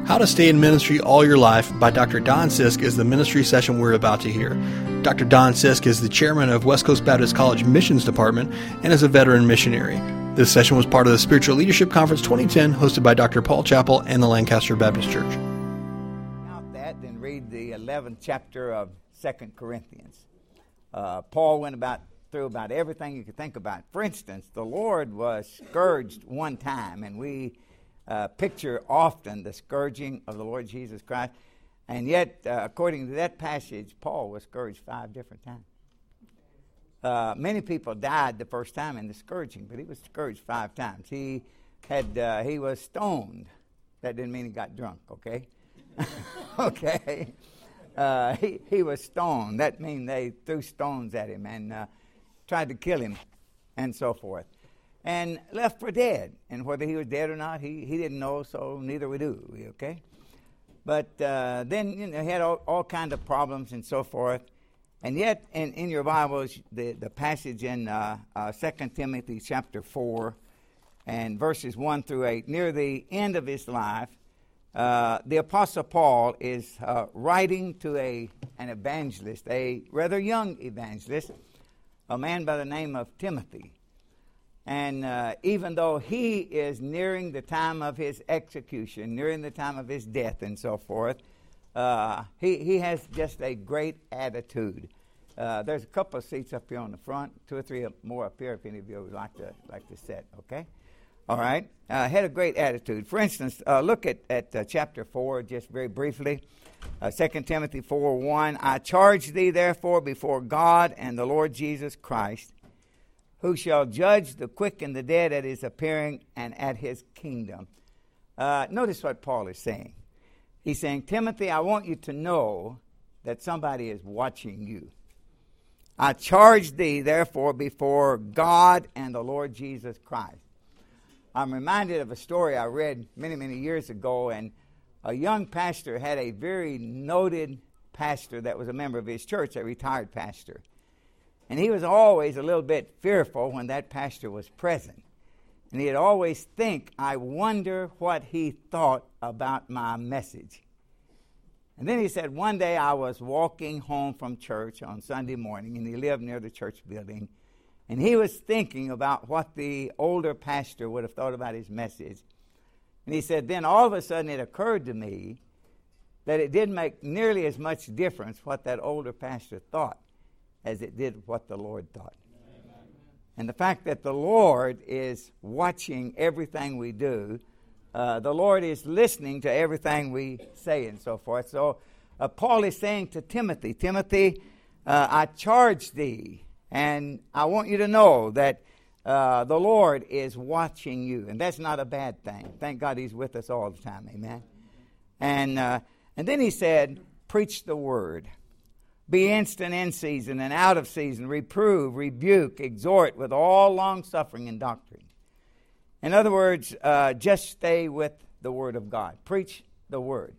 How to Stay in Ministry All Your Life by Dr. Don Sisk is the ministry session we're about to hear. Dr. Don Sisk is the chairman of West Coast Baptist College Missions Department and is a veteran missionary. This session was part of the Spiritual Leadership Conference 2010 hosted by Dr. Paul Chappell and the Lancaster Baptist Church. About that, then read the 11th chapter of 2 Corinthians. Paul went through about everything you could think about. For instance, the Lord was scourged one time, and we picture often the scourging of the Lord Jesus Christ. And yet, according to that passage, Paul was scourged 5 different times. Many people died the first time in the scourging, but he was scourged 5 times. He was stoned. That didn't mean he got drunk, okay? Okay. He was stoned. That means they threw stones at him and tried to kill him and so forth. And left for dead. And whether he was dead or not, he didn't know, so neither we do, okay? But then he had all kinds of problems and so forth. And yet, in your Bibles, the passage in 2 Timothy chapter 4 and verses 1 through 8, near the end of his life, the Apostle Paul is writing to an evangelist, a rather young evangelist, a man by the name of Timothy. And even though he is nearing the time of his execution, nearing the time of his death and so forth, he has just a great attitude. There's a couple of seats up here on the front, 2 or 3 more up here if any of you would like to sit, okay? All right. Had a great attitude. For instance, look at chapter 4 just very briefly. 2 Timothy 4:1. I charge thee therefore before God and the Lord Jesus Christ, who shall judge the quick and the dead at his appearing and at his kingdom. Notice what Paul is saying. He's saying, Timothy, I want you to know that somebody is watching you. I charge thee, therefore, before God and the Lord Jesus Christ. I'm reminded of a story I read many, many years ago, and a young pastor had a very noted pastor that was a member of his church, a retired pastor. And he was always a little bit fearful when that pastor was present. And he'd always think, I wonder what he thought about my message. And then he said, one day I was walking home from church on Sunday morning, and he lived near the church building. And he was thinking about what the older pastor would have thought about his message. And he said, then all of a sudden it occurred to me that it didn't make nearly as much difference what that older pastor thought as it did what the Lord thought. Amen. And the fact that the Lord is watching everything we do, the Lord is listening to everything we say and so forth. So Paul is saying to Timothy, Timothy, I charge thee, and I want you to know that the Lord is watching you. And that's not a bad thing. Thank God he's with us all the time. Amen. And then he said, preach the word. Be instant in season and out of season. Reprove, rebuke, exhort with all long-suffering and doctrine. In other words, just stay with the Word of God. Preach the Word.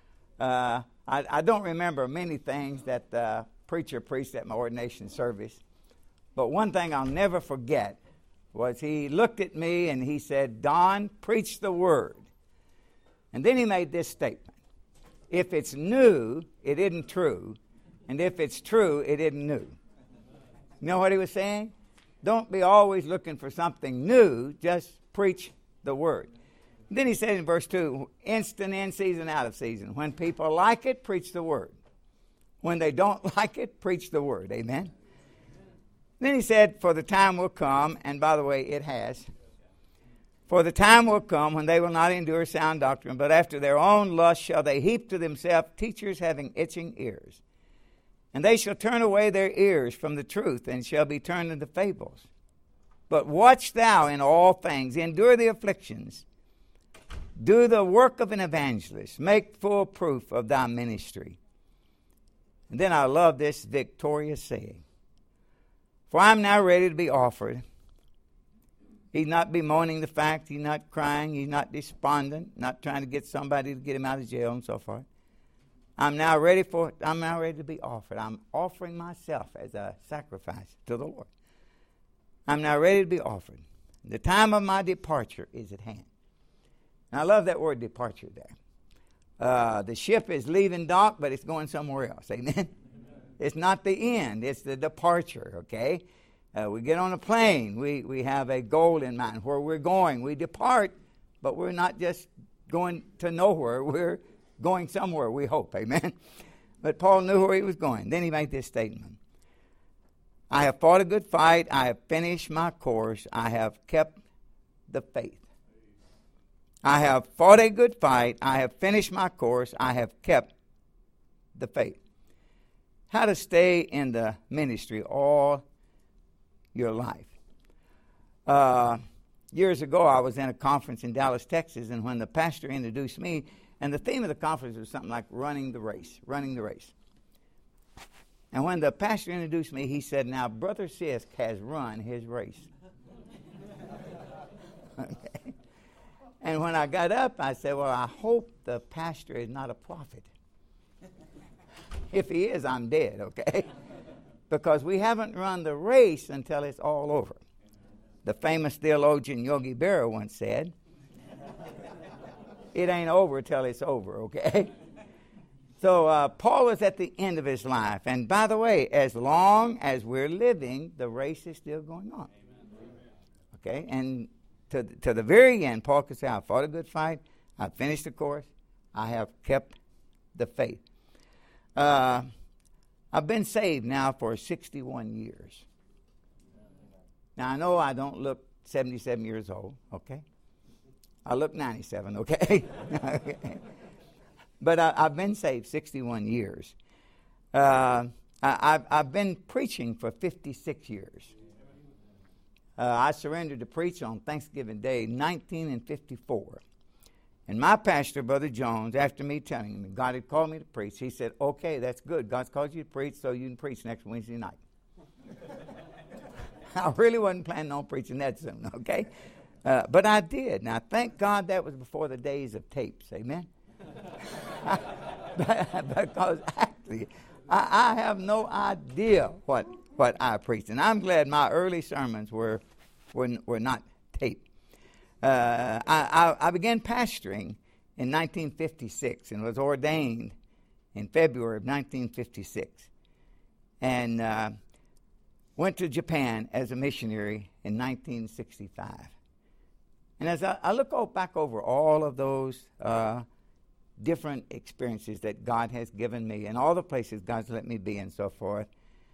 I don't remember many things that the preacher preached at my ordination service. But one thing I'll never forget was he looked at me and he said, Don, preach the Word. And then he made this statement. If it's new, it isn't true. And if it's true, it isn't new. You know what he was saying? Don't be always looking for something new. Just preach the word. And then he said in verse 2, instant in season, out of season. When people like it, preach the word. When they don't like it, preach the word. Amen? Then he said, for the time will come, and by the way, it has. For the time will come when they will not endure sound doctrine, but after their own lust shall they heap to themselves teachers having itching ears. And they shall turn away their ears from the truth, and shall be turned into fables. But watch thou in all things, endure the afflictions, do the work of an evangelist, make full proof of thy ministry. And then I love this victorious saying. For I am now ready to be offered. He's not bemoaning the fact, he's not crying, he's not despondent, not trying to get somebody to get him out of jail and so forth. I'm now ready to be offered. I'm offering myself as a sacrifice to the Lord. I'm now ready to be offered. The time of my departure is at hand. And I love that word departure there. The ship is leaving dock, but it's going somewhere else. Amen? It's not the end. It's the departure, okay? We get on a plane. We have a goal in mind, where we're going. We depart, but we're not just going to nowhere. We're going somewhere, we hope. Amen? But Paul knew where he was going. Then he made this statement. I have fought a good fight. I have finished my course. I have kept the faith. I have fought a good fight. I have finished my course. I have kept the faith. How to stay in the ministry all your life. Years ago, I was in a conference in Dallas, Texas, and when the pastor introduced me, and the theme of the conference was something like running the race. And when the pastor introduced me, he said, now, Brother Sisk has run his race. Okay. And when I got up, I said, well, I hope the pastor is not a prophet. If he is, I'm dead, okay? Because we haven't run the race until it's all over. The famous theologian Yogi Berra once said, it ain't over till it's over, okay? So Paul was at the end of his life. And by the way, as long as we're living, the race is still going on. Okay? And to the very end, Paul could say, I fought a good fight. I finished the course. I have kept the faith. I've been saved now for 61 years. Now, I know I don't look 77 years old, okay? I look 97, okay? But I've been saved 61 years. I've been preaching for 56 years. I surrendered to preach on Thanksgiving Day, 1954. And my pastor, Brother Jones, after me telling him God had called me to preach, he said, okay, that's good. God's called you to preach, so you can preach next Wednesday night. I really wasn't planning on preaching that soon, okay? But I did. Now, thank God that was before the days of tapes. Amen? Because actually, I have no idea what I preached. And I'm glad my early sermons were not taped. I began pastoring in 1956 and was ordained in February of 1956. And went to Japan as a missionary in 1965. And as I look back over all of those different experiences that God has given me and all the places God's let me be and so forth,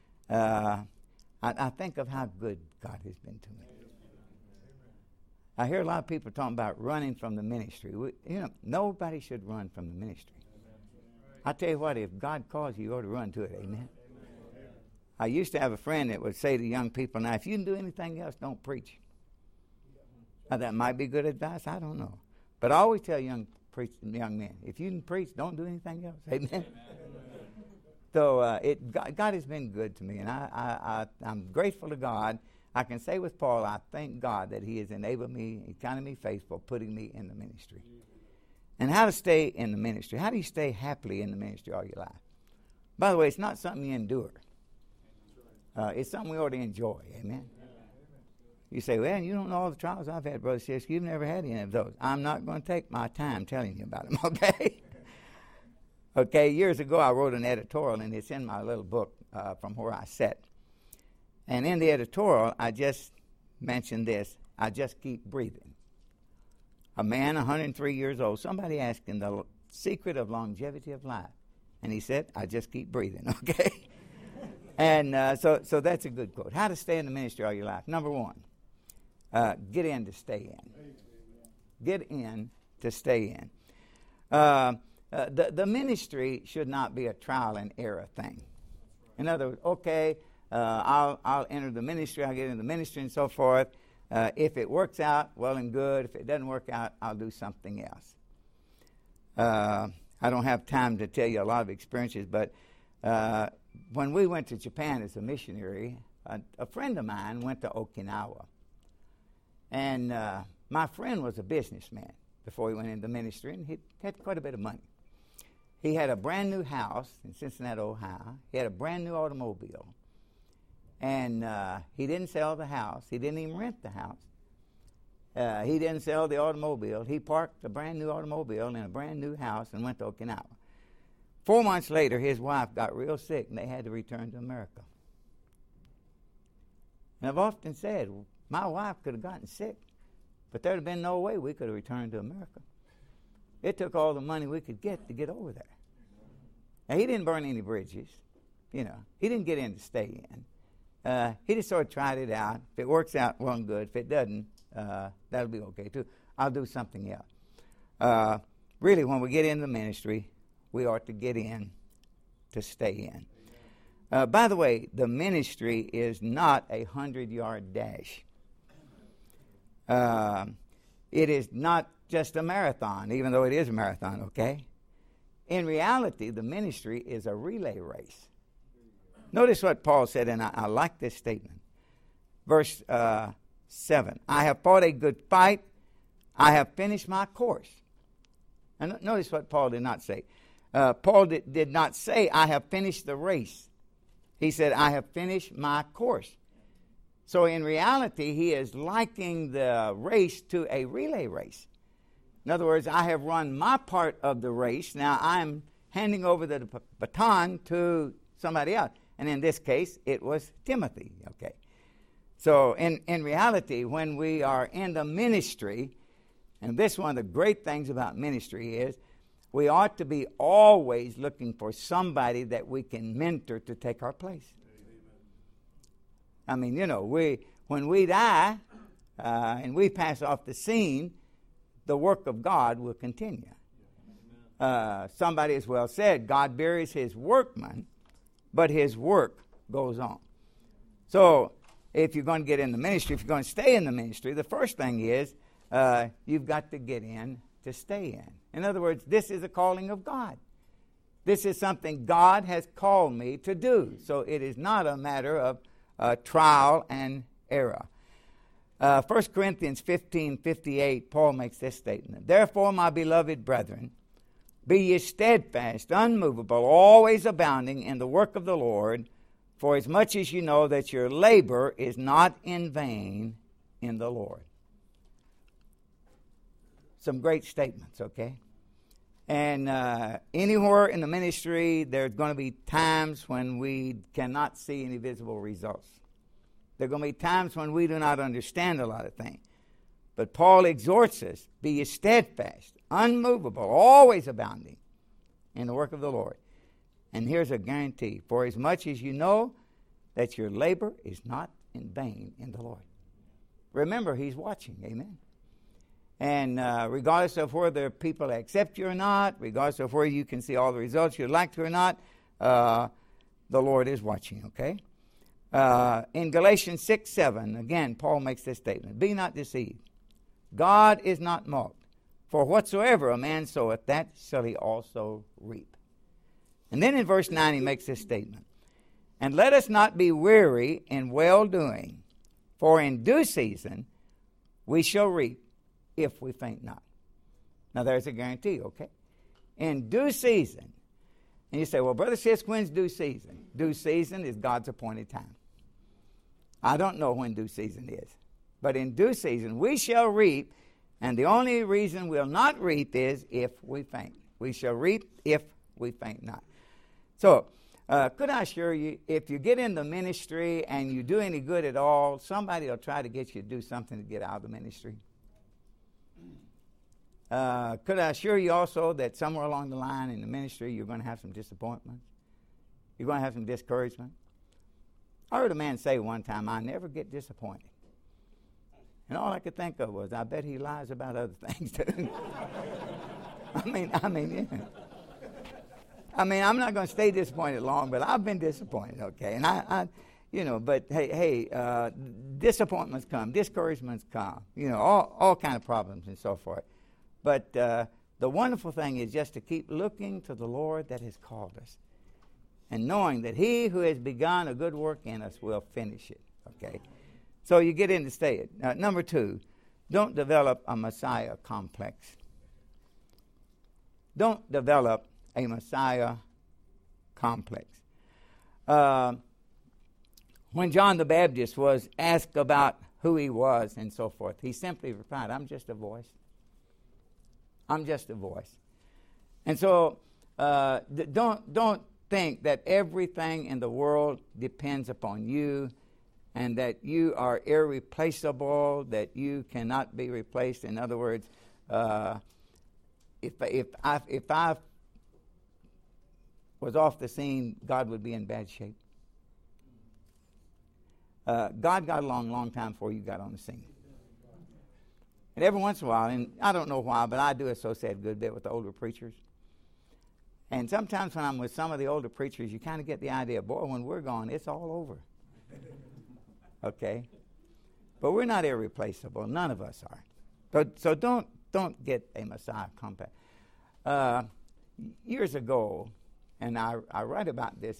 I think of how good God has been to me. I hear a lot of people talking about running from the ministry. Nobody should run from the ministry. I tell you what, if God calls you, you ought to run to it. Amen. I used to have a friend that would say to young people, now, if you can do anything else, don't preach. Now, that might be good advice. I don't know. But I always tell young men, if you can preach, don't do anything else. Amen. So God has been good to me, and I'm grateful to God. I can say with Paul, I thank God that he has enabled me, he counted me faithful, putting me in the ministry. And how to stay in the ministry. How do you stay happily in the ministry all your life? By the way, it's not something you endure. It's something we ought to enjoy. Amen. You say, well, you don't know all the trials I've had, Brother Sisk. You've never had any of those. I'm not going to take my time telling you about them, okay? Okay, years ago I wrote an editorial, and it's in my little book from where I sat. And in the editorial, I just mentioned this. I just keep breathing. A man, 103 years old, somebody asked him the secret of longevity of life. And he said, I just keep breathing, okay? And so that's a good quote. How to stay in the ministry all your life. Number one, get in to stay in. Get in to stay in. The ministry should not be a trial and error thing. In other words, okay, I'll enter the ministry, I'll get into the ministry and so forth. If it works out, well and good. If it doesn't work out, I'll do something else. I don't have time to tell you a lot of experiences, but when we went to Japan as a missionary, a friend of mine went to Okinawa. And my friend was a businessman before he went into ministry, and he had quite a bit of money. He had a brand new house in Cincinnati, Ohio. He had a brand new automobile. And he didn't sell the house. He didn't even rent the house. He didn't sell the automobile. He parked a brand new automobile in a brand new house and went to Okinawa. 4 months later, his wife got real sick, and they had to return to America. And I've often said, my wife could have gotten sick, but there'd have been no way we could have returned to America. It took all the money we could get to get over there. Now, he didn't burn any bridges. You know, he didn't get in to stay in. He just sort of tried it out. If it works out, well and good. If it doesn't, that'll be okay too. I'll do something else. Really, when we get into the ministry, we ought to get in to stay in. By the way, the ministry is not a 100-yard dash. It is not just a marathon, even though it is a marathon, okay? In reality, the ministry is a relay race. Notice what Paul said, and I like this statement. Verse 7, I have fought a good fight. I have finished my course. And notice what Paul did not say. Paul did not say, I have finished the race. He said, I have finished my course. So in reality, he is likening the race to a relay race. In other words, I have run my part of the race. Now I'm handing over the baton to somebody else. And in this case, it was Timothy. Okay. So in reality, when we are in the ministry, and this is one of the great things about ministry is, we ought to be always looking for somebody that we can mentor to take our place. I mean, you know, when we die and we pass off the scene, the work of God will continue. Somebody has well said, God buries his workman, but his work goes on. So if you're going to get in the ministry, if you're going to stay in the ministry, the first thing is you've got to get in to stay in. In other words, this is a calling of God. This is something God has called me to do. So it is not a matter of trial and error. 1 Corinthians 15:58, Paul makes this statement. Therefore, my beloved brethren, be ye steadfast, unmovable, always abounding in the work of the Lord, for as much as you know that your labor is not in vain in the Lord. Some great statements, okay? And anywhere in the ministry, there's going to be times when we cannot see any visible results. There are going to be times when we do not understand a lot of things. But Paul exhorts us, be ye steadfast, unmovable, always abounding in the work of the Lord. And here's a guarantee, for as much as you know that your labor is not in vain in the Lord. Remember, he's watching, amen? And regardless of whether people accept you or not, regardless of whether you can see all the results you'd like to or not, the Lord is watching, okay? In Galatians 6:7, again, Paul makes this statement. Be not deceived. God is not mocked. For whatsoever a man soweth, that shall he also reap. And then in verse 9, he makes this statement. And let us not be weary in well-doing, for in due season we shall reap, if we faint not. Now there's a guarantee, okay? In due season. And you say, well, Brother Sisk, when's due season? Due season is God's appointed time. I don't know when due season is. But in due season we shall reap, and the only reason we'll not reap is if we faint. We shall reap if we faint not. So, could I assure you, if you get in the ministry and you do any good at all, somebody will try to get you to do something to get out of the ministry. Could I assure you also that somewhere along the line in the ministry you're going to have some disappointment? You're going to have some discouragement? I heard a man say one time, I never get disappointed. And all I could think of was, I bet he lies about other things too. I mean, yeah. I'm not going to stay disappointed long, but I've been disappointed, okay? And I but hey, disappointments come, discouragements come, all kind of problems and so forth. But the wonderful thing is just to keep looking to the Lord that has called us, and knowing that he who has begun a good work in us will finish it, okay? So you get in to stay it. Number 2, don't develop a Messiah complex. Don't develop a Messiah complex. When John the Baptist was asked about who he was and so forth. He simply replied, I'm just a voice. I'm just a voice. And so don't think that everything in the world depends upon you and that you are irreplaceable, that you cannot be replaced. In other words, if I was off the scene, God would be in bad shape. God got along a long time before you got on the scene. And every once in a while, and I don't know why, but I do associate a good bit with the older preachers. And sometimes when I'm with some of the older preachers, you kind of get the idea, boy, when we're gone, it's all over. Okay? But we're not irreplaceable. None of us are. So don't get a Messiah complex. Years ago, and I write about this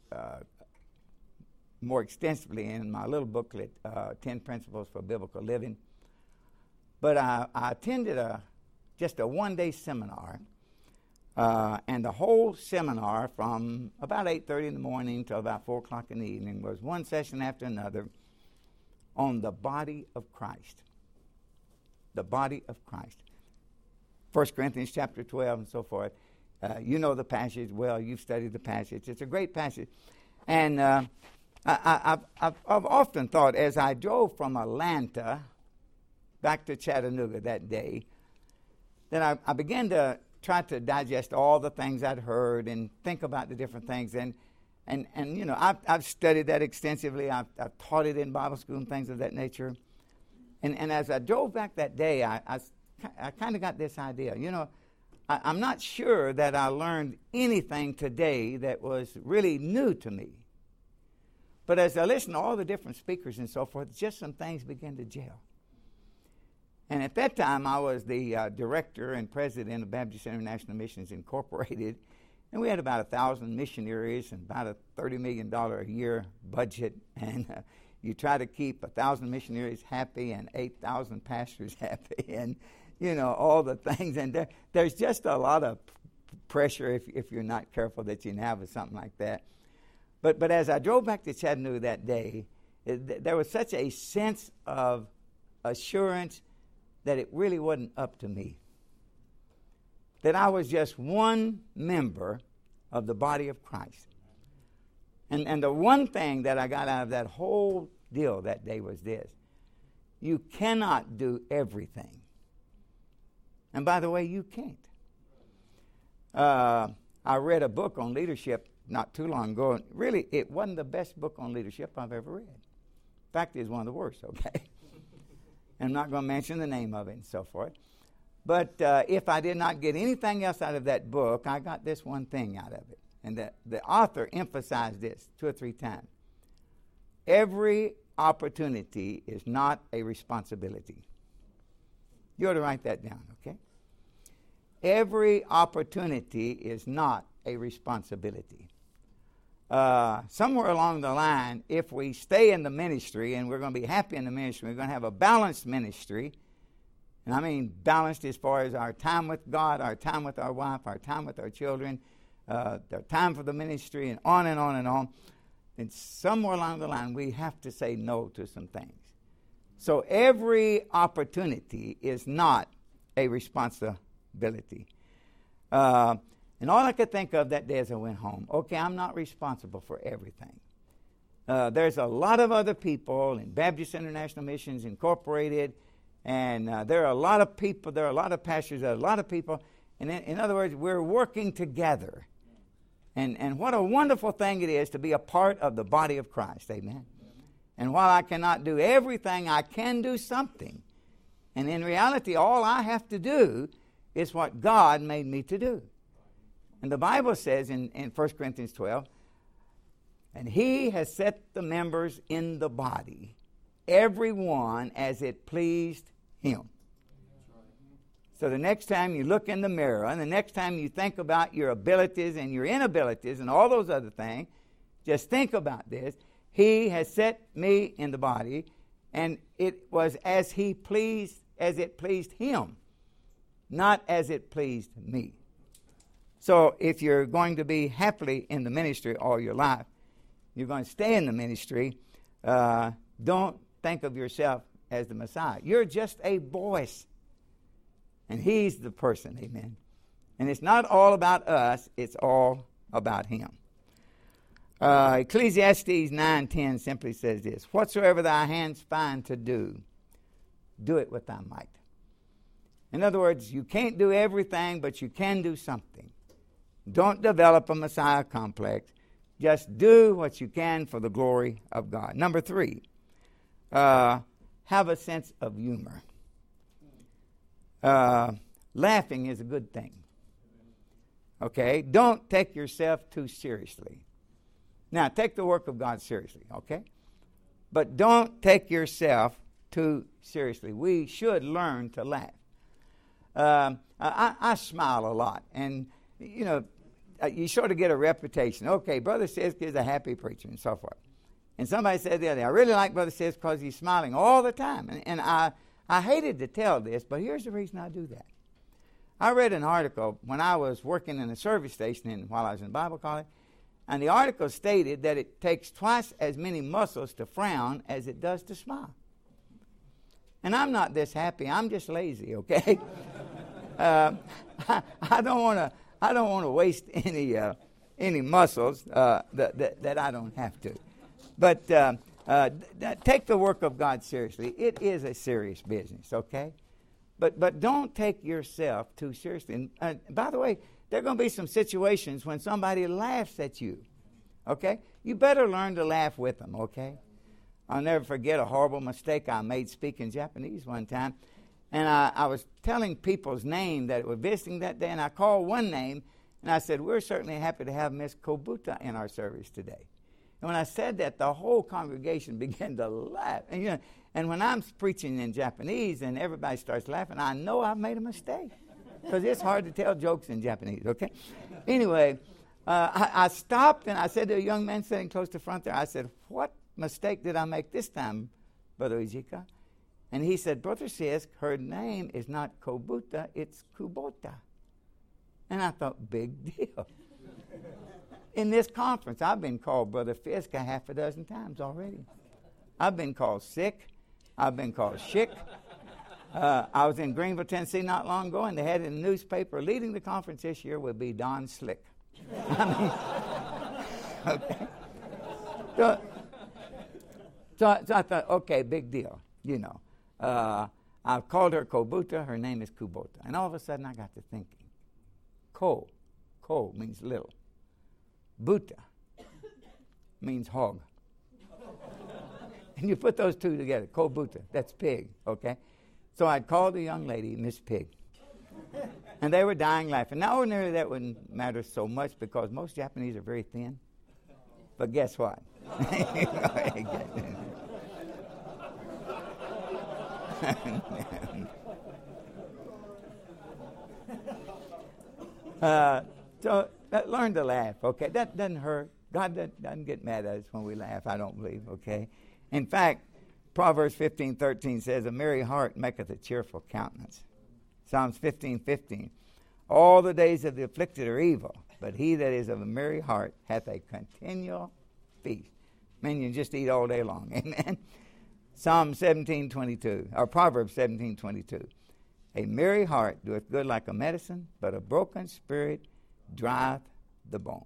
more extensively in my little booklet, 10 Principles for Biblical Living. But I attended just a one-day seminar, and the whole seminar from about 8:30 in the morning till about 4 o'clock in the evening was one session after another on the body of Christ. The body of Christ. 1 Corinthians chapter 12 and so forth. You know the passage well. You've studied the passage. It's a great passage. And I've often thought as I drove from Atlanta back to Chattanooga that day, that I began to try to digest all the things I'd heard and think about the different things. And you know, I've studied that extensively. I've taught it in Bible school and things of that nature. And as I drove back that day, I kind of got this idea. You know, I'm not sure that I learned anything today that was really new to me. But as I listened to all the different speakers and so forth, just some things began to gel. And at that time, I was the director and president of Baptist International Missions Incorporated. And we had about 1,000 missionaries and about a $30 million a year budget. And you try to keep 1,000 missionaries happy and 8,000 pastors happy and, you know, all the things. And there's just a lot of pressure if you're not careful that you can have with something like that. But as I drove back to Chattanooga that day, there was such a sense of assurance that it really wasn't up to me. That I was just one member of the body of Christ. And the one thing that I got out of that whole deal that day was this. You cannot do everything. And by the way, you can't. I read a book on leadership not too long ago. Really, it wasn't the best book on leadership I've ever read. In fact, it's one of the worst, okay? I'm not going to mention the name of it and so forth. But if I did not get anything else out of that book, I got this one thing out of it. And the author emphasized this 2 or 3 times. Every opportunity is not a responsibility. You ought to write that down, okay? Every opportunity is not a responsibility. Somewhere along the line, if we stay in the ministry and we're going to be happy in the ministry, we're going to have a balanced ministry. And I mean balanced as far as our time with God, our time with our wife, our time with our children, the time for the ministry, and on and on and on. And somewhere along the line, we have to say no to some things. So every opportunity is not a responsibility. And all I could think of that day as I went home, okay, I'm not responsible for everything. There's a lot of other people in Baptist International Missions Incorporated, and there are a lot of people, there are a lot of pastors, there are a lot of people. And in other words, we're working together. And what a wonderful thing it is to be a part of the body of Christ, amen? And while I cannot do everything, I can do something. And in reality, all I have to do is what God made me to do. And the Bible says in 1 Corinthians 12, and he has set the members in the body, every one as it pleased him. So the next time you look in the mirror, and the next time you think about your abilities and your inabilities and all those other things, just think about this. He has set me in the body, and it was as it pleased him, not as it pleased me. So if you're going to be happily in the ministry all your life, you're going to stay in the ministry, don't think of yourself as the Messiah. You're just a voice. And he's the person, amen. And it's not all about us, it's all about him. Ecclesiastes 9:10 simply says this: whatsoever thy hands find to do, do it with thy might. In other words, you can't do everything, but you can do something. Don't develop a Messiah complex. Just do what you can for the glory of God. Number 3, have a sense of humor. Laughing is a good thing. Okay? Don't take yourself too seriously. Now, take the work of God seriously, okay? But don't take yourself too seriously. We should learn to laugh. I smile a lot, and, you know, you sort of get a reputation. Okay, Brother Sisk is a happy preacher and so forth. And somebody said the other day, I really like Brother Sisk because he's smiling all the time. And I hated to tell this, but here's the reason I do that. I read an article when I was working in a service station while I was in Bible college, and the article stated that it takes twice as many muscles to frown as it does to smile. And I'm not this happy. I'm just lazy, okay? I don't want to waste any muscles that I don't have to. But take the work of God seriously. It is a serious business, okay? But don't take yourself too seriously. And by the way, there are going to be some situations when somebody laughs at you, okay? You better learn to laugh with them, okay? I'll never forget a horrible mistake I made speaking Japanese one time. And I was telling people's name that were visiting that day, and I called one name, and I said, we're certainly happy to have Miss Kobuta in our service today. And when I said that, the whole congregation began to laugh. And, you know, and when I'm preaching in Japanese and everybody starts laughing, I know I've made a mistake because it's hard to tell jokes in Japanese, okay? Anyway, I stopped, and I said to a young man sitting close to the front there, I said, what mistake did I make this time, Brother Ijika? And he said, Brother Sisk, her name is not Kobuta, it's Kubota. And I thought, big deal. In this conference, I've been called Brother Fisk a half a dozen times already. I've been called sick. I've been called shick. I was in Greenville, Tennessee not long ago, and they had in the newspaper, leading the conference this year will be Don Slick. I mean, okay. So I thought, okay, big deal, you know. I called her Kobuta. Her name is Kubota. And all of a sudden, I got to thinking. Ko means little. Buta means hog. And you put those two together, Kobuta, that's pig, okay? So I'd called the young lady Miss Pig. And they were dying laughing. Now, ordinarily, that wouldn't matter so much because most Japanese are very thin. But guess what? So learn to laugh, okay? That doesn't hurt. God doesn't get mad at us when we laugh, I don't believe, okay? In fact, Proverbs 15:13 says, a merry heart maketh a cheerful countenance. Psalms 15:15, all the days of the afflicted are evil, but he that is of a merry heart hath a continual feast. Man, you can just eat all day long, amen? Psalm 17:22, or Proverbs 17:22, a merry heart doeth good like a medicine, but a broken spirit drieth the bones.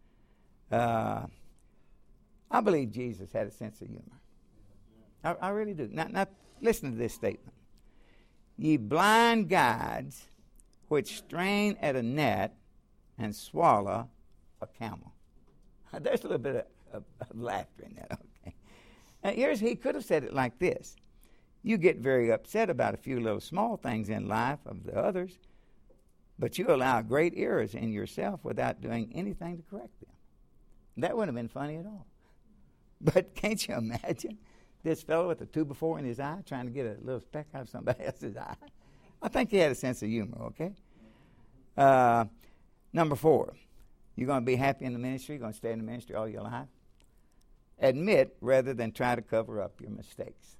I believe Jesus had a sense of humor. I really do. Now, listen to this statement. Ye blind guides, which strain at a net and swallow a camel. There's a little bit of laughter in that, okay? Now, he could have said it like this. You get very upset about a few little small things in life of the others, but you allow great errors in yourself without doing anything to correct them. That wouldn't have been funny at all. But can't you imagine this fellow with a 2x4 in his eye trying to get a little speck out of somebody else's eye? I think he had a sense of humor, okay? Number 4, you're going to be happy in the ministry, you're going to stay in the ministry all your life. Admit rather than try to cover up your mistakes.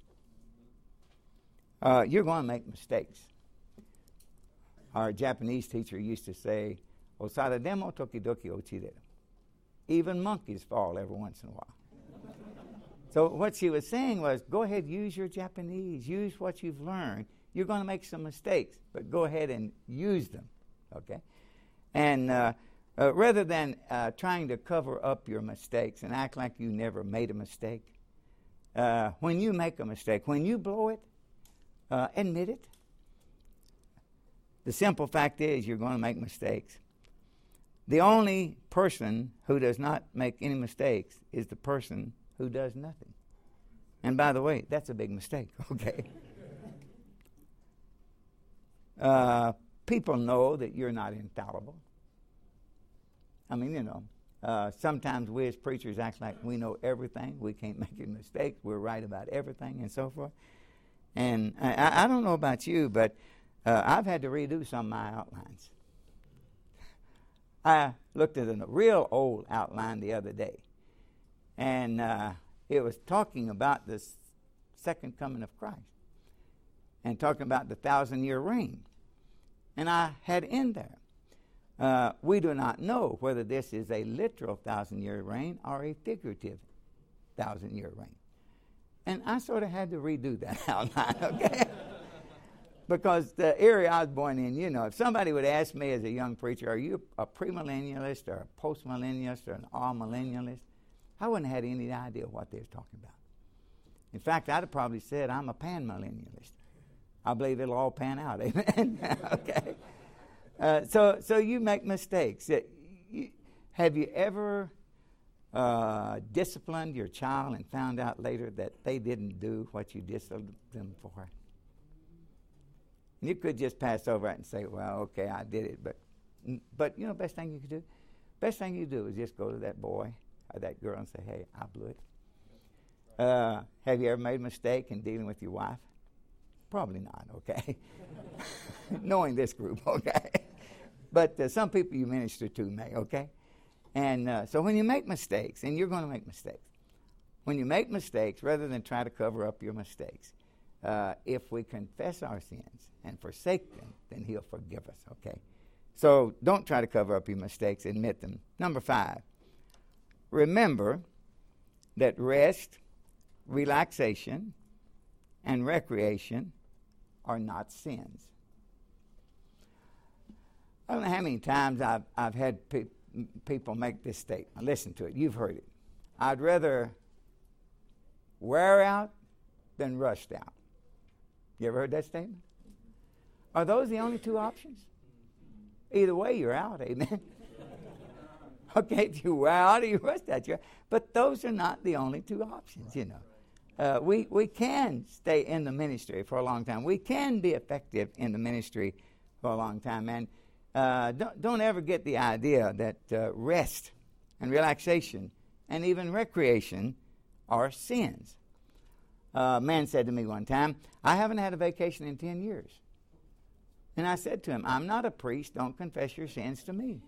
You're going to make mistakes. Our Japanese teacher used to say, Osara demo tokidoki ochireru. Even monkeys fall every once in a while. So what she was saying was, go ahead, use your Japanese, use what you've learned. You're going to make some mistakes, but go ahead and use them, okay? And rather than trying to cover up your mistakes and act like you never made a mistake, when you make a mistake, when you blow it, admit it. The simple fact is you're going to make mistakes. The only person who does not make any mistakes is the person who does nothing. And by the way, that's a big mistake, okay? People know that you're not infallible. I mean, sometimes we as preachers act like we know everything. We can't make any mistakes. We're right about everything and so forth. And I don't know about you, but I've had to redo some of my outlines. I looked at a real old outline the other day, and it was talking about the second coming of Christ and talking about the 1,000-year reign. And I had in there, we do not know whether this is a literal 1,000-year reign or a figurative 1,000-year reign. And I sort of had to redo that outline, okay? Because the area I was born in, if somebody would ask me as a young preacher, are you a premillennialist or a postmillennialist or an all-millennialist? I wouldn't have had any idea what they were talking about. In fact, I'd have probably said I'm a panmillennialist. I believe it'll all pan out, amen? Okay. So you make mistakes. Have you ever disciplined your child and found out later that they didn't do what you disciplined them for? You could just pass over it and say, well, okay, I did it. But best thing you could do? Best thing you do is just go to that boy or that girl and say, hey, I blew it. Have you ever made a mistake in dealing with your wife? Probably not, okay? Knowing this group, okay? But some people you minister to may, okay? And so when you make mistakes, and you're going to make mistakes, when you make mistakes, rather than try to cover up your mistakes, if we confess our sins and forsake them, then he'll forgive us, okay? So don't try to cover up your mistakes, admit them. Number 5, remember that rest, relaxation, and recreation are not sins. I don't know how many times I've had people make this statement. Listen to it. You've heard it. I'd rather wear out than rust out. You ever heard that statement? Are those the only two options? Either way, you're out, amen? Okay, if you wear out or you rust out, you're out. But those are not the only two options, We can stay in the ministry for a long time. We can be effective in the ministry for a long time. And don't ever get the idea that rest and relaxation and even recreation are sins. A man said to me one time, I haven't had a vacation in 10 years. And I said to him, I'm not a priest. Don't confess your sins to me.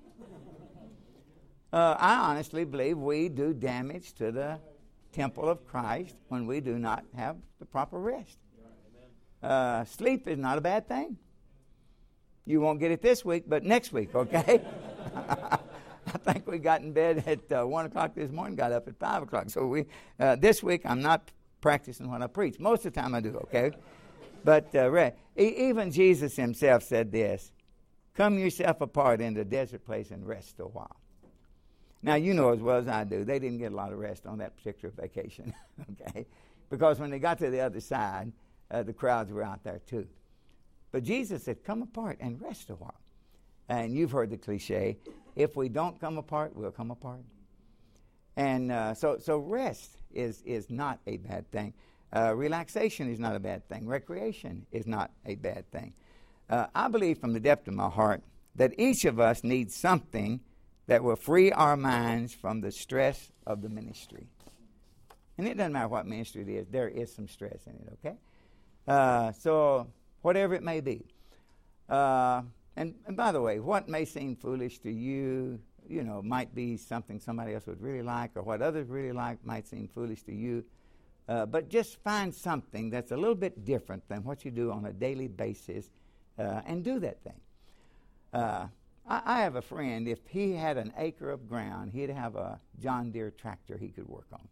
I honestly believe we do damage to the temple of Christ when we do not have the proper rest. Sleep is not a bad thing. You won't get it this week, but next week, okay? I think we got in bed at 1 o'clock this morning, got up at 5 o'clock. So this week I'm not practicing what I preach. Most of the time I do, okay? But even Jesus himself said this, come yourself apart in the desert place and rest a while. Now, you know as well as I do, they didn't get a lot of rest on that particular vacation, okay? Because when they got to the other side, the crowds were out there too. But Jesus said, come apart and rest a while. And you've heard the cliche, if we don't come apart, we'll come apart. And so rest is not a bad thing. Relaxation is not a bad thing. Recreation is not a bad thing. I believe from the depth of my heart that each of us needs something that will free our minds from the stress of the ministry. And it doesn't matter what ministry it is, there is some stress in it, okay? So whatever it may be. And by the way, what may seem foolish to you, might be something somebody else would really like, or what others really like might seem foolish to you. But just find something that's a little bit different than what you do on a daily basis and do that thing. I have a friend, if he had an acre of ground, he'd have a John Deere tractor he could work on.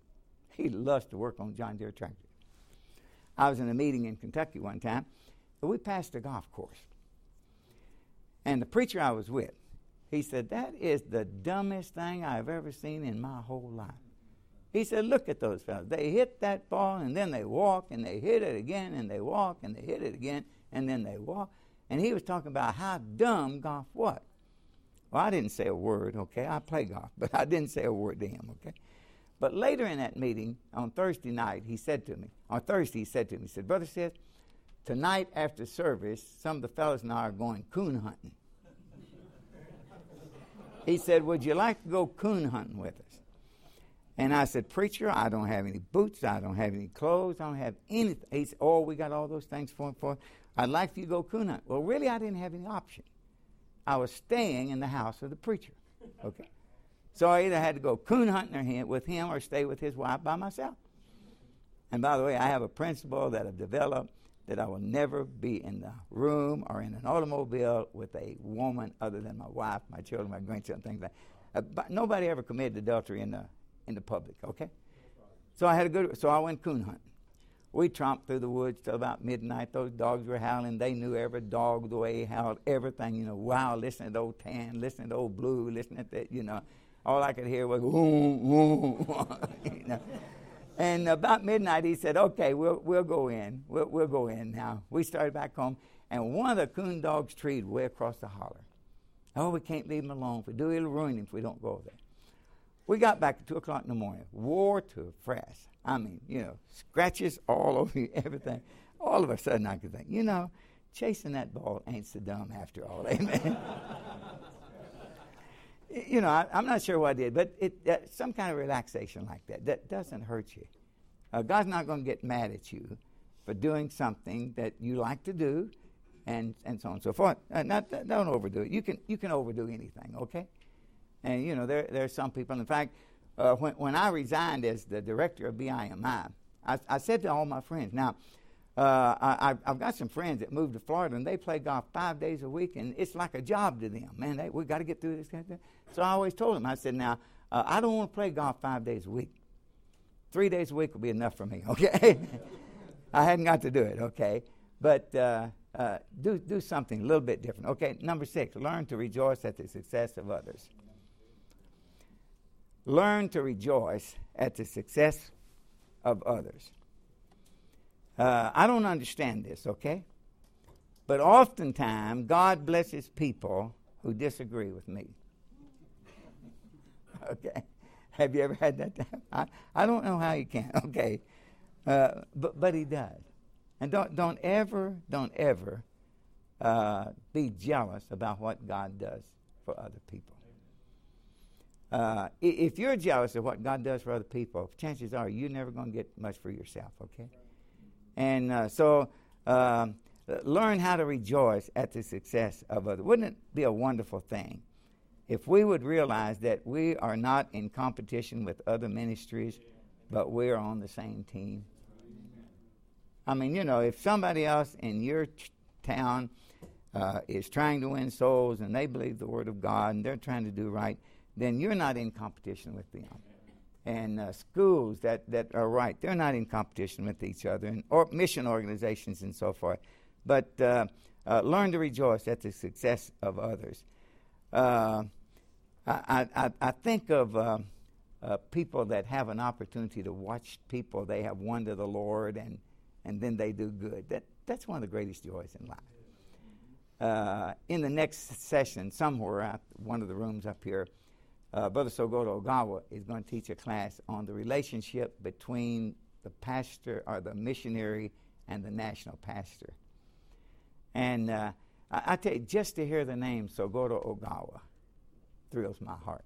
He loves to work on John Deere tractors. I was in a meeting in Kentucky one time, and we passed a golf course. And the preacher I was with, he said, that is the dumbest thing I've ever seen in my whole life. He said, look at those fellas. They hit that ball, and then they walk, and they hit it again, and they walk, and they hit it again, and then they walk. And he was talking about how dumb golf was. Well, I didn't say a word, okay? I play golf, but I didn't say a word to him, okay? But later in that meeting, on Thursday night, he said to me, he said, Brother Sis, tonight after service, some of the fellas and I are going coon hunting. He said, would you like to go coon hunting with us? And I said, preacher, I don't have any boots. I don't have any clothes. I don't have anything. He said, oh, we got all those things for him. I'd like for you to go coon hunting. Well, really, I didn't have any option. I was staying in the house of the preacher. Okay. So I either had to go coon hunting with him or stay with his wife by myself. And by the way, I have a principle that I've developed that I will never be in the room or in an automobile with a woman other than my wife, my children, my grandchildren, things like that. But nobody ever committed adultery in the public, okay? So I went coon hunting. We tromped through the woods till about midnight. Those dogs were howling. They knew every dog the way he howled, everything, wow, listening to old Tan, listening to old Blue, listening to that, all I could hear was, And about midnight, he said, okay, we'll go in. We'll go in now. We started back home, and one of the coon dogs treed way across the holler. Oh, we can't leave him alone. If we do, it'll ruin him if we don't go over there. We got back at 2 o'clock in the morning, wore to a frass. I mean, scratches all over you, everything. All of a sudden, I could think, chasing that ball ain't so dumb after all, amen. I'm not sure what I did, but some kind of relaxation like that doesn't hurt you. God's not going to get mad at you for doing something that you like to do, and so on and so forth. Don't overdo it. You can overdo anything, okay? And there are some people. In fact, when I resigned as the director of BIMI, I said to all my friends, now I've got some friends that moved to Florida and they play golf 5 days a week, and it's like a job to them. Man, we got to get through this kind of thing. So I always told them, I said, now I don't want to play golf 5 days a week. 3 days a week will be enough for me, okay? I hadn't got to do it, okay? But do something a little bit different. Okay, number 6, learn to rejoice at the success of others. Learn to rejoice at the success of others. I don't understand this, okay? But oftentimes, God blesses people who disagree with me. Okay? Have you ever had that time? I don't know how he can, okay? But he does. And don't ever be jealous about what God does for other people. If you're jealous of what God does for other people, chances are you're never going to get much for yourself, okay? And so learn how to rejoice at the success of others. Wouldn't it be a wonderful thing if we would realize that we are not in competition with other ministries, but we're on the same team? I mean, if somebody else in your town is trying to win souls and they believe the Word of God and they're trying to do right, then you're not in competition with them. And schools that are right, they're not in competition with each other, or mission organizations and so forth. But learn to rejoice at the success of others. I think of people that have an opportunity to watch people they have won to the Lord, and then they do good. That's one of the greatest joys in life. In the next session, somewhere one of the rooms up here, Brother Sogoto Ogawa is going to teach a class on the relationship between the pastor or the missionary and the national pastor. And I tell you, just to hear the name Sogoto Ogawa thrills my heart.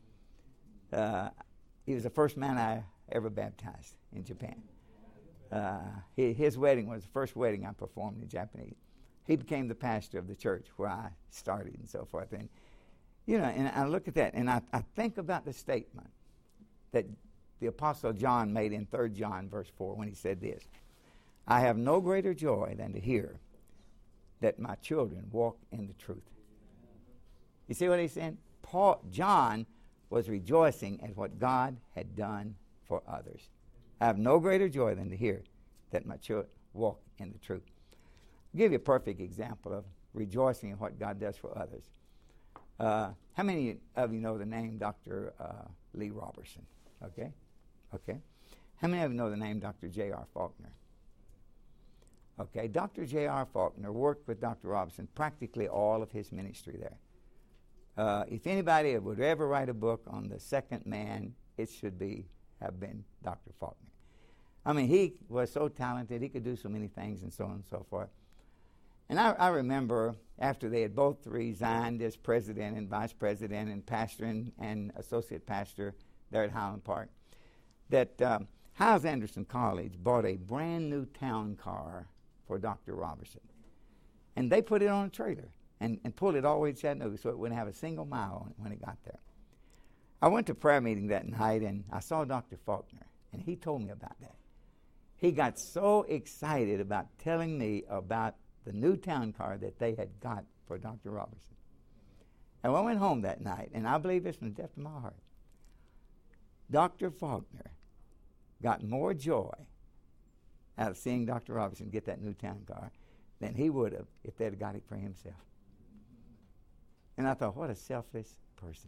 He was the first man I ever baptized in Japan. His wedding was the first wedding I performed in Japanese. He became the pastor of the church where I started and so forth. And and I look at that, and I think about the statement that the Apostle John made in 3 John, verse 4, when he said this: I have no greater joy than to hear that my children walk in the truth. You see what he's saying? John was rejoicing at what God had done for others. I have no greater joy than to hear that my children walk in the truth. I'll give you a perfect example of rejoicing in what God does for others. How many of you know the name Dr. Lee Robertson? Okay. How many of you know the name Dr. J.R. Faulkner? Okay, Dr. J.R. Faulkner worked with Dr. Robertson practically all of his ministry there. If anybody would ever write a book on the second man, it should have been Dr. Faulkner. I mean, he was so talented. He could do so many things and so on and so forth. And I remember after they had both resigned as president and vice president and pastor and associate pastor there at Highland Park, that Hyles Anderson College bought a brand new town car for Dr. Robertson. And they put it on a trailer and pulled it all the way to Chattanooga so it wouldn't have a single mile on it when it got there. I went to prayer meeting that night and I saw Dr. Faulkner, and he told me about that. He got so excited about telling me about the new town car that they had got for Dr. Robertson. And when I went home that night, and I believe this from the depth of my heart, Dr. Faulkner got more joy out of seeing Dr. Robertson get that new town car than he would have if they'd got it for himself. And I thought, what a selfless person.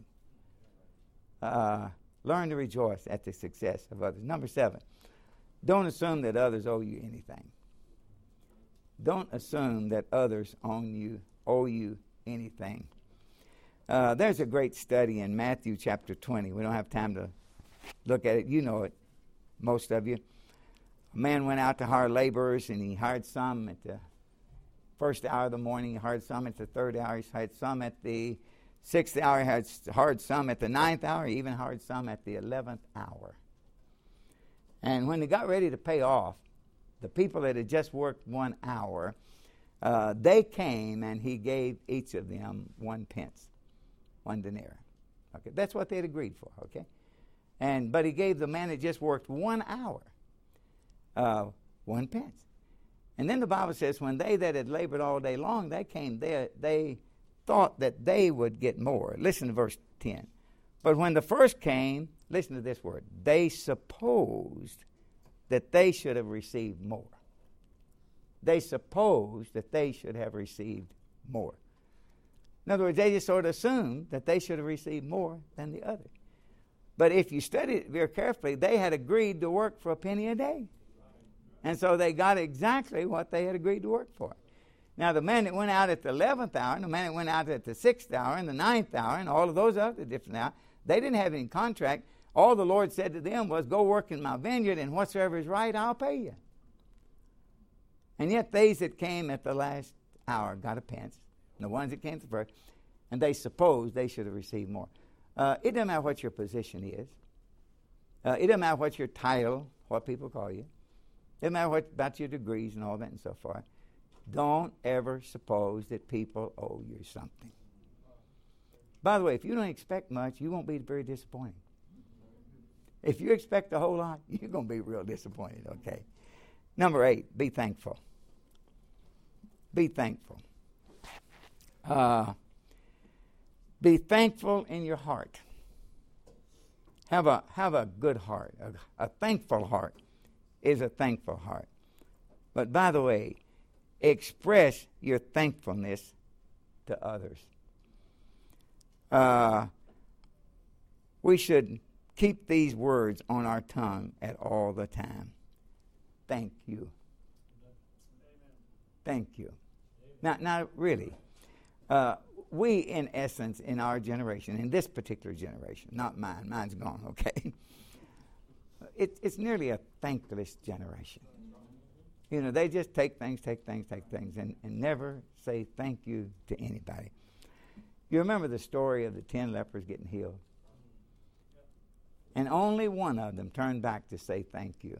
Learn to rejoice at the success of others. Number 7, don't assume that others owe you anything. Don't assume that others owe you anything. There's a great study in Matthew chapter 20. We don't have time to look at it. You know it, most of you. A man went out to hire laborers, and he hired some at the first hour of the morning. He hired some at the third hour. He hired some at the 6th hour. He hired some at the 9th hour. He even hired some at the 11th hour. And when they got ready to pay off, the people that had just worked 1 hour, they came and he gave each of them 1 pence, 1 denarius. Okay, that's what they had agreed for. Okay, but he gave the man that just worked 1 hour 1 pence. And then the Bible says when they that had labored all day long, they came there, they thought that they would get more. Listen to verse 10. But when the first came, listen to this word, they supposed that they should have received more. They supposed that they should have received more. In other words, they just sort of assumed that they should have received more than the other. But if you study it very carefully, they had agreed to work for a penny a day. And so they got exactly what they had agreed to work for. Now, the man that went out at the 11th hour, and the man that went out at the 6th hour, and the 9th hour, and all of those other different hours, they didn't have any contract. All the Lord said to them was, go work in my vineyard, and whatsoever is right, I'll pay you. And yet these that came at the last hour got a pence, and the ones that came the first, and they supposed they should have received more. It doesn't matter what your position is. It doesn't matter what your title, what people call you. It doesn't matter what about your degrees and all that and so forth. Don't ever suppose that people owe you something. By the way, if you don't expect much, you won't be very disappointed. If you expect a whole lot, you're going to be real disappointed, okay? Number 8, be thankful. Be thankful. Be thankful in your heart. Have a good heart. A thankful heart is a thankful heart. But by the way, express your thankfulness to others. We should keep these words on our tongue at all the time. Thank you. Thank you. Now, really, we, in essence, in our generation, in this particular generation, not mine, mine's gone, okay? It's nearly a thankless generation. You know, they just take things, and never say thank you to anybody. You remember the story of the 10 lepers getting healed? And only one of them turned back to say thank you.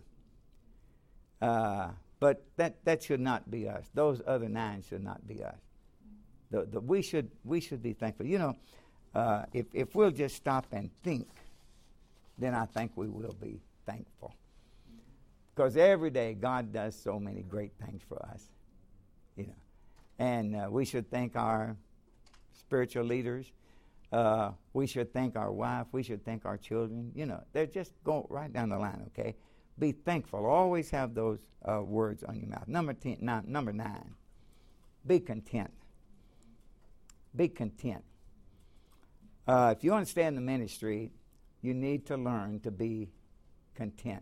But that should not be us. Those other 9 should not be us. We should be thankful. You know, if we'll just stop and think, then I think we will be thankful. Because every day God does so many great things for us. You know, and we should thank our spiritual leaders. We should thank our wife. We should thank our children. You know, they're just go right down the line, okay? Be thankful. Always have those words on your mouth. Number 9. Be content. Be content. If you understand the ministry, you need to learn to be content.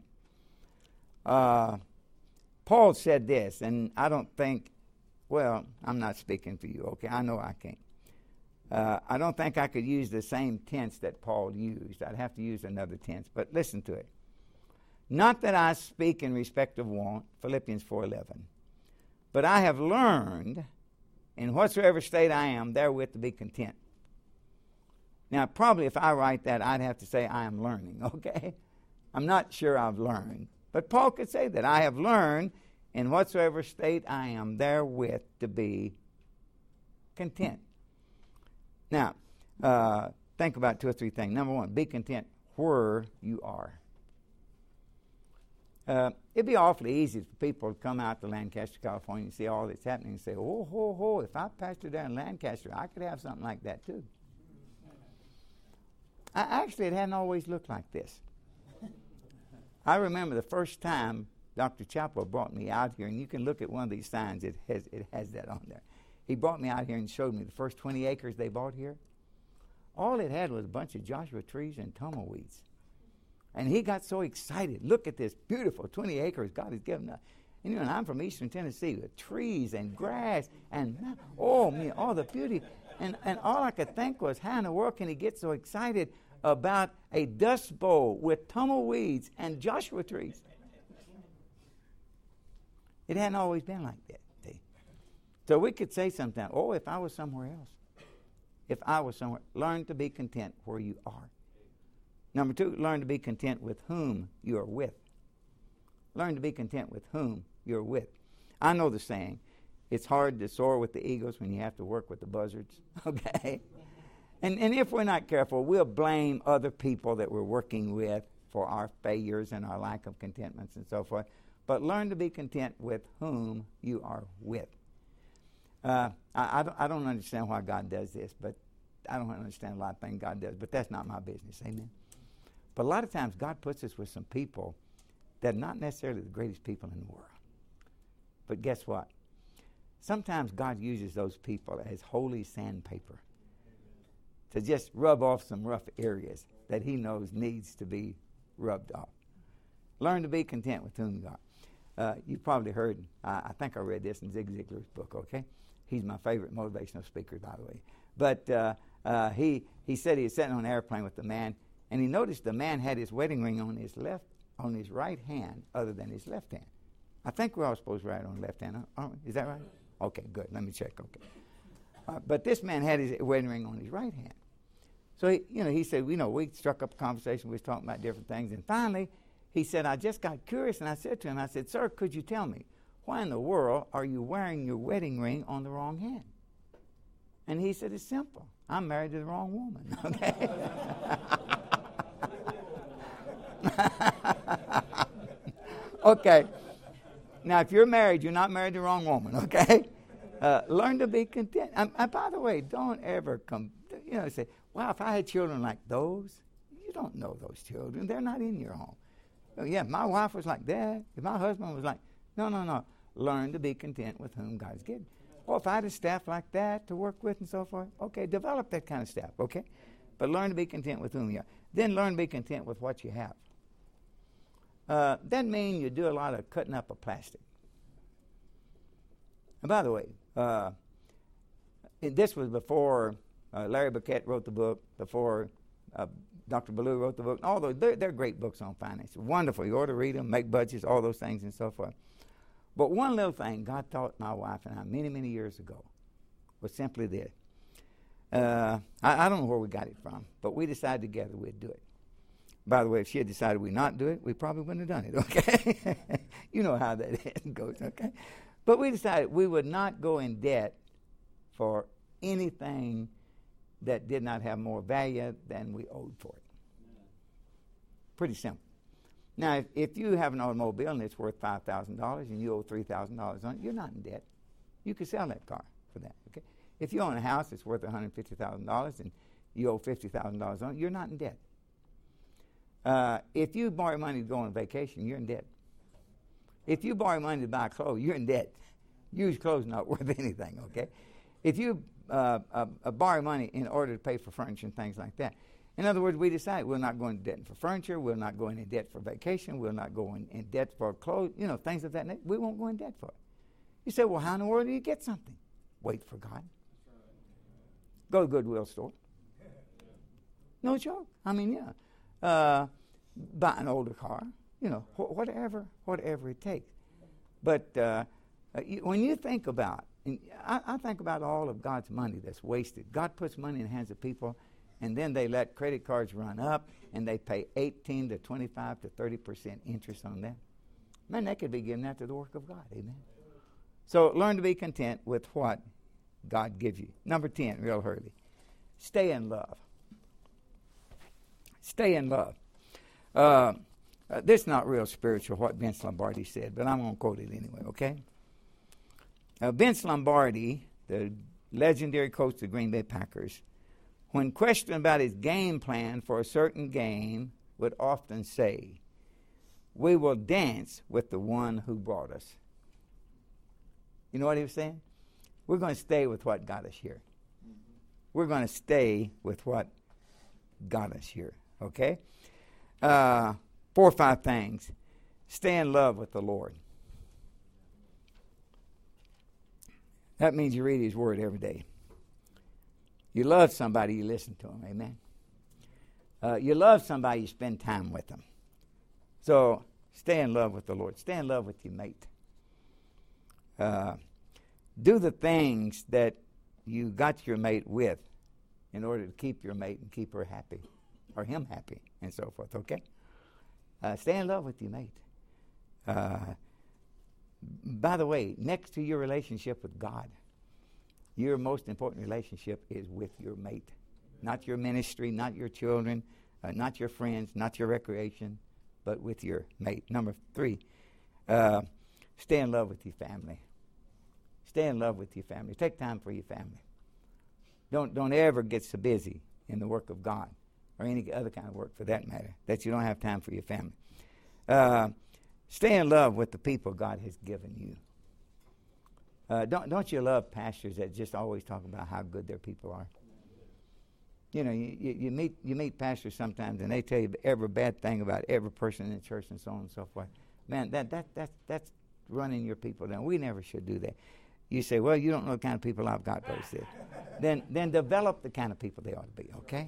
Paul said this, and I don't think, well, I'm not speaking for you, okay? I know I can't. I don't think I could use the same tense that Paul used. I'd have to use another tense, but listen to it. Not that I speak in respect of want, Philippians 4:11, but I have learned in whatsoever state I am therewith to be content. Now, probably if I write that, I'd have to say I am learning, okay? I'm not sure I've learned. But Paul could say that. I have learned in whatsoever state I am therewith to be content. Now, think about 2 or 3 things. Number 1, be content where you are. It'd be awfully easy for people to come out to Lancaster, California and see all that's happening and say, oh, ho, ho, if I pastored there in Lancaster, I could have something like that too. Actually, it hadn't always looked like this. I remember the first time Dr. Chappell brought me out here, and you can look at one of these signs, it has that on there. He brought me out here and showed me the first 20 acres they bought here. All it had was a bunch of Joshua trees and tumbleweeds. And he got so excited. Look at this beautiful 20 acres God has given us. And I'm from eastern Tennessee with trees and grass and, all the beauty. And all I could think was, how in the world can he get so excited about a dust bowl with tumbleweeds and Joshua trees? It hadn't always been like that. See? So we could say sometimes, oh, if I was somewhere else. If I was somewhere. Learn to be content where you are. Number 2, learn to be content with whom you are with. Learn to be content with whom you're with. I know the saying, it's hard to soar with the eagles when you have to work with the buzzards. Okay? And if we're not careful, we'll blame other people that we're working with for our failures and our lack of contentments and so forth. But learn to be content with whom you are with. I don't understand why God does this, but I don't understand a lot of things God does, but that's not my business. Amen? But a lot of times God puts us with some people that are not necessarily the greatest people in the world. But guess what? Sometimes God uses those people as holy sandpaper to just rub off some rough areas that he knows needs to be rubbed off. Learn to be content with whom you are. You've probably heard, I think I read this in Zig Ziglar's book, okay? He's my favorite motivational speaker, by the way. But he said he was sitting on an airplane with the man, and he noticed the man had his wedding ring on his right hand other than his left hand. I think we're all supposed to write on the left hand, aren't we? Is that right? Okay, good. Let me check. Okay. But this man had his wedding ring on his right hand. So, he said, we struck up a conversation. We was talking about different things. And finally, he said, I just got curious. And I said to him, sir, could you tell me, why in the world are you wearing your wedding ring on the wrong hand? And he said, it's simple. I'm married to the wrong woman. Okay. Okay. Now, if you're married, you're not married to the wrong woman, okay? Learn to be content. And by the way, don't ever say, wow, if I had children like those, you don't know those children. They're not in your home. Oh, yeah, my wife was like that. If my husband was like, no. Learn to be content with whom God's given. Or if I had a staff like that to work with and so forth, okay, develop that kind of staff, okay? But learn to be content with whom you are. Then learn to be content with what you have. That means you do a lot of cutting up of plastic. And by the way, this was before Larry Burkett wrote the book, before Dr. Ballou wrote the book. All those, they're great books on finance. Wonderful. You ought to read them, make budgets, all those things and so forth. But one little thing God taught my wife and I many, many years ago was simply this. I don't know where we got it from, but we decided together we'd do it. By the way, if she had decided we'd not do it, we probably wouldn't have done it, okay? You know how that goes, okay? But we decided we would not go in debt for anything that did not have more value than we owed for it. Pretty simple. Now, if you have an automobile and it's worth $5,000 and you owe $3,000 on it, you're not in debt. You could sell that car for that, okay? If you own a house that's worth $150,000 and you owe $50,000 on it, you're not in debt. If you borrow money to go on vacation, you're in debt. If you borrow money to buy clothes, you're in debt. Used clothes not worth anything, okay? If you borrow money in order to pay for furniture and things like that. In other words, we decide we're not going into debt for furniture, we're not going in debt for vacation, we're not going in debt for clothes, things of that nature. We won't go in debt for it. You say, well, how in the world do you get something? Wait for God. Go to the Goodwill store. No joke. I mean, yeah. Buy an older car, whatever it takes. But when you think about, I think about all of God's money that's wasted. God puts money in the hands of people, and then they let credit cards run up, and they pay 18 to 25 to 30% interest on that. Man, that could be given out to the work of God. Amen. So learn to be content with what God gives you. Number 10, real early. Stay in love. Stay in love. This is not real spiritual, what Vince Lombardi said, but I'm going to quote it anyway, okay? Vince Lombardi, the legendary coach of the Green Bay Packers, when questioned about his game plan for a certain game, would often say, "We will dance with the one who brought us." You know what he was saying? We're going to stay with what got us here. We're going to stay with what got us here, okay? 4 or 5 things. Stay in love with the Lord. That means you read His Word every day. You love somebody, you listen to them. Amen. You love somebody, you spend time with them. So stay in love with the Lord. Stay in love with your mate. Do the things that you got your mate with in order to keep your mate and keep her happy, or him happy, and so forth. Okay? Stay in love with your mate. By the way, next to your relationship with God, your most important relationship is with your mate. Not your ministry, not your children, not your friends, not your recreation, but with your mate. Number 3, stay in love with your family. Stay in love with your family. Take time for your family. Don't ever get so busy in the work of God, or any other kind of work for that matter, that you don't have time for your family. Stay in love with the people God has given you. Don't you love pastors that just always talk about how good their people are? You meet pastors sometimes, and they tell you every bad thing about every person in the church and so on and so forth. Man, that's running your people down. We never should do that. You say, well, you don't know the kind of people I've got, Brother Sid. Then develop the kind of people they ought to be, okay?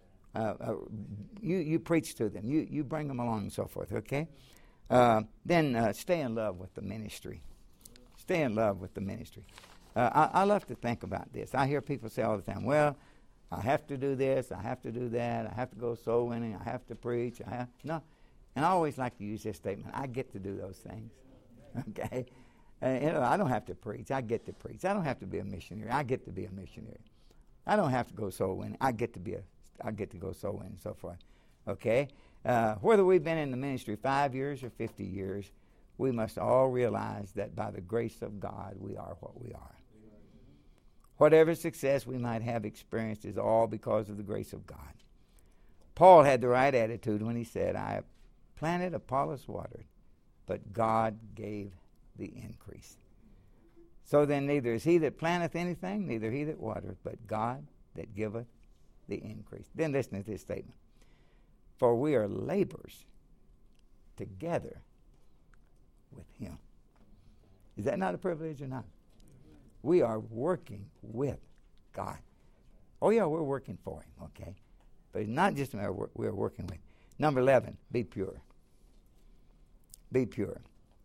You preach to them. You bring them along and so forth, okay? Then stay in love with the ministry. Stay in love with the ministry. I love to think about this. I hear people say all the time, well, I have to do this, I have to do that, I have to go soul winning, I have to preach. No. And I always like to use this statement, I get to do those things. Okay? I don't have to preach, I get to preach. I don't have to be a missionary, I get to be a missionary. I don't have to go soul winning, I get to go soul winning and so forth. Okay? Whether we've been in the ministry 5 years or 50 years, we must all realize that by the grace of God, we are what we are. Whatever success we might have experienced is all because of the grace of God. Paul had the right attitude when he said, I have planted, Apollos watered, but God gave the increase. So then neither is he that planteth anything, neither he that watereth, but God that giveth the increase. Then listen to this statement. For we are laborers together with him. Is that not a privilege or not? We are working with God. Oh yeah, we're working for him, okay? But it's not just a matter of we're working with. Number 11, be pure. Be pure.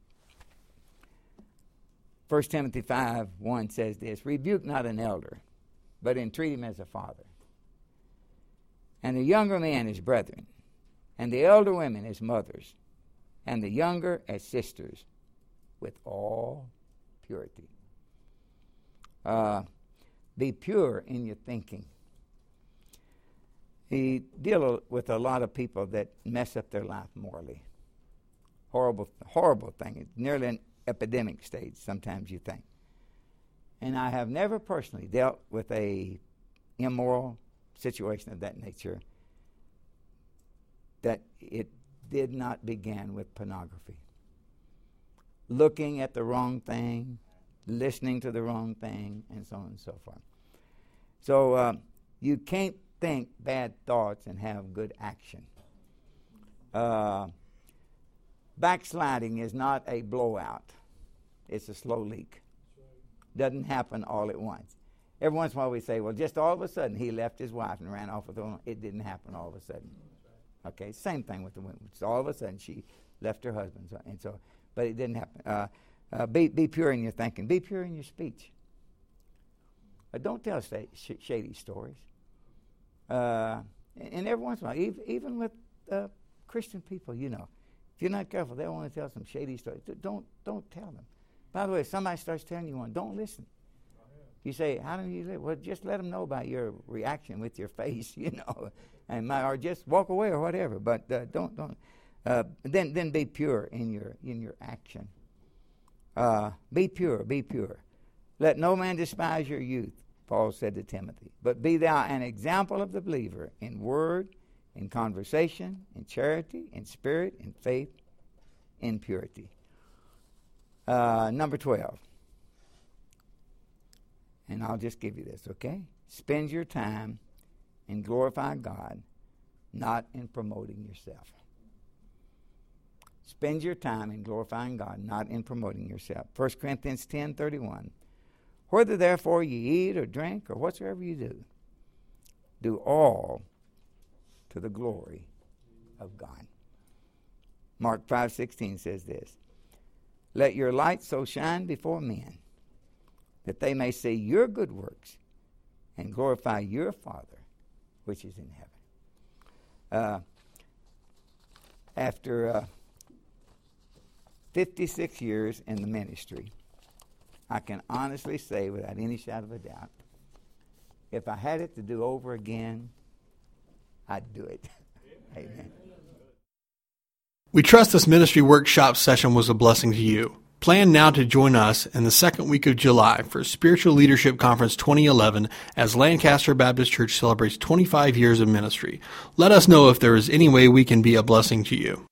1 Timothy 5:1 says this, rebuke not an elder, but entreat him as a father. And the younger men as brethren, and the elder women as mothers, and the younger as sisters, with all purity. Be pure in your thinking. He deal with a lot of people that mess up their life morally. Horrible thing. It's nearly an epidemic stage, sometimes you think. And I have never personally dealt with a immoral situation of that nature. that it did not begin with pornography. Looking at the wrong thing, listening to the wrong thing, and so on and so forth. So you can't think bad thoughts and have good action. Backsliding is not a blowout. It's a slow leak. Doesn't happen all at once. Every once in a while we say, well, just all of a sudden he left his wife and ran off with her. It didn't happen all of a sudden. Okay, same thing with the women. So all of a sudden she left her husband, but it didn't happen. Be pure in your thinking. Be pure in your speech. Don't tell shady stories. And every once in a while, even with Christian people, you know, if you're not careful, they'll want to tell some shady stories. Don't tell them. By the way, if somebody starts telling you one, don't listen. You say, how do you live? Well, just let them know about your reaction with your face, you know, or just walk away or whatever. But don't. Then be pure in your action. Be pure. Let no man despise your youth, Paul said to Timothy. But be thou an example of the believer in word, in conversation, in charity, in spirit, in faith, in purity. Number 12. And I'll just give you this, okay? Spend your time in glorifying God, not in promoting yourself. Spend your time in glorifying God, not in promoting yourself. 1 Corinthians 10:31. Whether therefore ye eat or drink or whatsoever you do all to the glory of God. Mark 5:16 says this. Let your light so shine before men that they may see your good works and glorify your Father which is in heaven. After 56 years in the ministry, I can honestly say without any shadow of a doubt, if I had it to do over again, I'd do it. Amen. We trust this ministry workshop session was a blessing to you. Plan now to join us in the second week of July for Spiritual Leadership Conference 2011 as Lancaster Baptist Church celebrates 25 years of ministry. Let us know if there is any way we can be a blessing to you.